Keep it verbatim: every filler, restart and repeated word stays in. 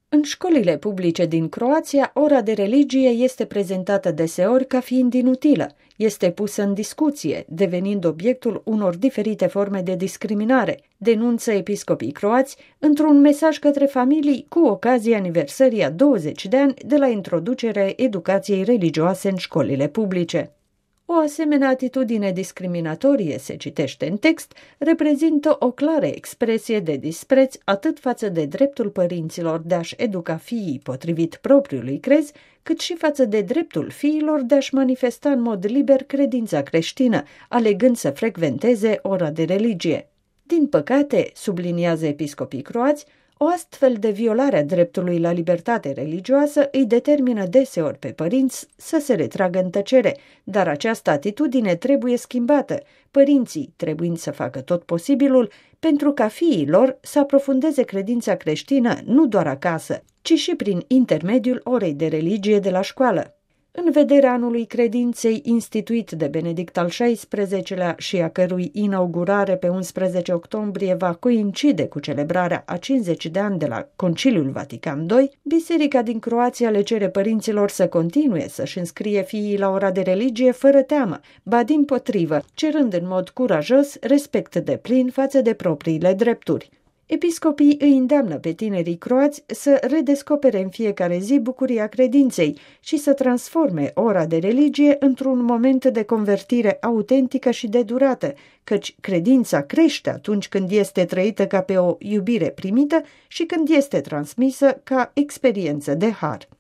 În școlile publice din Croația, ora de religie este prezentată deseori ca fiind inutilă, este pusă în discuție, devenind obiectul unor diferite forme de discriminare, denunță episcopii croați într-un mesaj către familii cu ocazia aniversării a douăzeci de ani de la introducerea educației religioase în școlile publice. O asemenea atitudine discriminatorie, se citește în text, reprezintă o clară expresie de dispreț atât față de dreptul părinților de a-și educa fiii potrivit propriului crez, cât și față de dreptul fiilor de a-și manifesta în mod liber credința creștină, alegând să frecventeze ora de religie. Din păcate, subliniază episcopii croați, o astfel de violare a dreptului la libertate religioasă îi determină deseori pe părinți să se retragă în tăcere, dar această atitudine trebuie schimbată, părinții trebuind să facă tot posibilul pentru ca fiii lor să aprofundeze credința creștină nu doar acasă, ci și prin intermediul orei de religie de la școală. În vederea anului credinței instituit de Benedict al șaisprezecelea și a cărui inaugurare pe unsprezece octombrie va coincide cu celebrarea a cincizeci de ani de la Conciliul Vatican doi, Biserica din Croația le cere părinților să continue să-și înscrie fiii la ora de religie fără teamă, ba dimpotrivă, cerând în mod curajos respect deplin față de propriile drepturi. Episcopii îi îndeamnă pe tinerii croați să redescopere în fiecare zi bucuria credinței și să transforme ora de religie într-un moment de convertire autentică și de durată, căci credința crește atunci când este trăită ca pe o iubire primită și când este transmisă ca experiență de har.